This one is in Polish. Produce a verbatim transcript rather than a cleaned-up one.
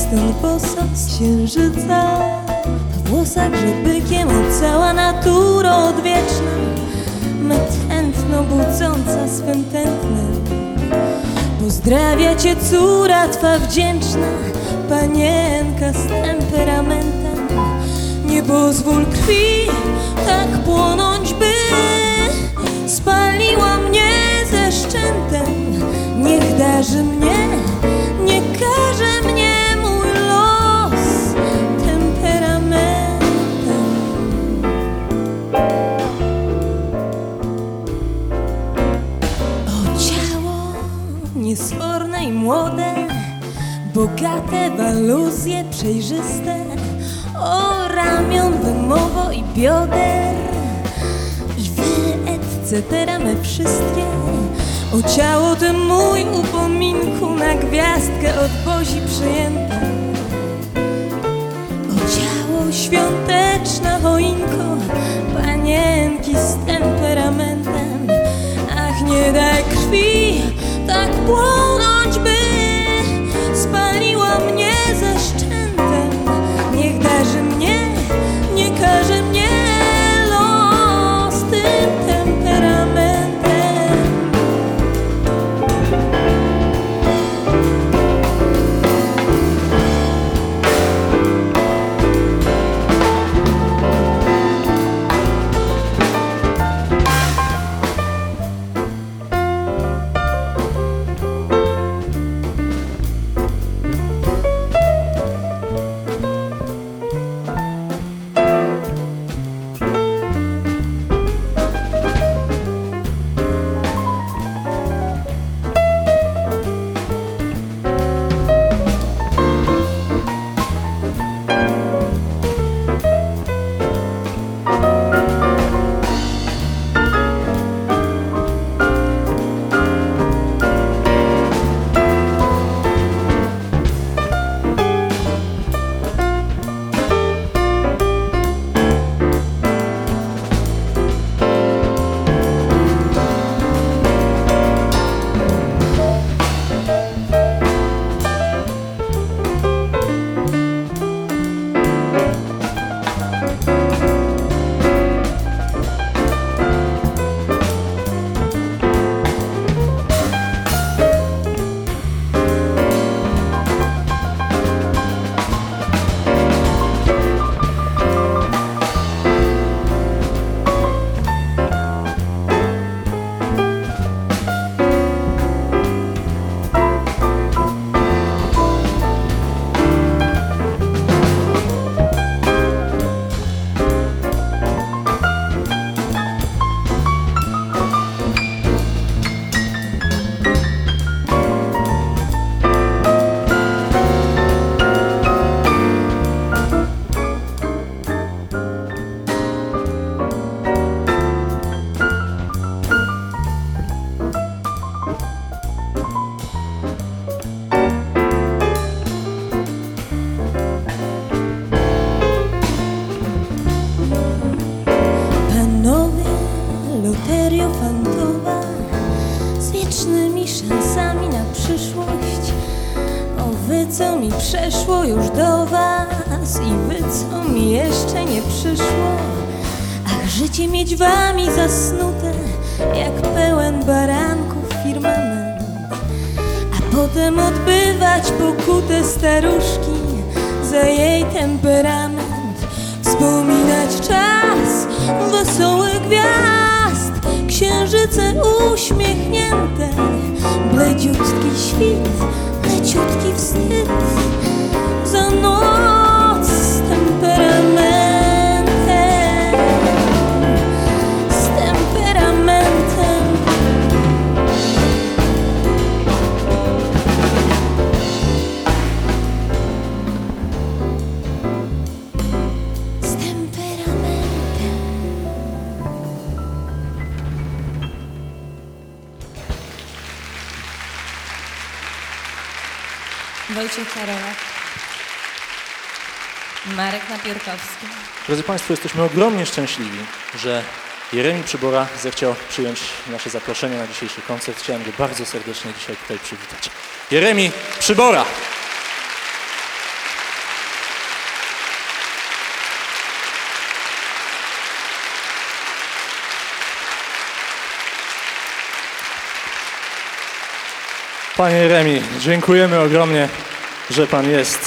stąd boso z księżyca, w włosach, że bykiem od cała natura odwieczna, me tętno budząca swym tętnem. Pozdrawia cię córa twa wdzięczna, panienka z temperamentem. Nie pozwól krwi tak płonąć, by spaliła mnie ze szczętem. Niech darzy mnie, nie każe mnie mój los temperamentem. O ciało niesforne i młode, bogate w aluzje przejrzyste, o ramion wymowo i bioder, i wy et cetera me wszystkie. O ciało ty mój upominku na gwiazdkę od Bozi przyjęte. O ciało świąteczna choinko, panienki z temperamentem. Ach, nie daj krwi tak płonąć, by spaliła mnie ze szczętem. Niech darzy mnie, nie każe mnie los tym temperamentem. Fantowa z wiecznymi szansami na przyszłość. O wy, co mi przeszło już do was, i wy, co mi jeszcze nie przyszło. Ach, życie mieć wami zasnute jak pełen baranków firmament, a potem odbywać pokutę staruszki za jej temperament. Wspominać czas wesołych gwiazd, księżyce uśmiechnięte, bledziutki świt, leciutki wstyd za noc z temperamentem, z temperamentem. Z temperamentem. Wojciech Karolak, Marek Napierkowski. Drodzy Państwo, jesteśmy ogromnie szczęśliwi, że Jeremi Przybora zechciał przyjąć nasze zaproszenie na dzisiejszy koncert. Chciałem go bardzo serdecznie dzisiaj tutaj przywitać. Jeremi Przybora! Panie Jeremi, dziękujemy ogromnie, że pan jest.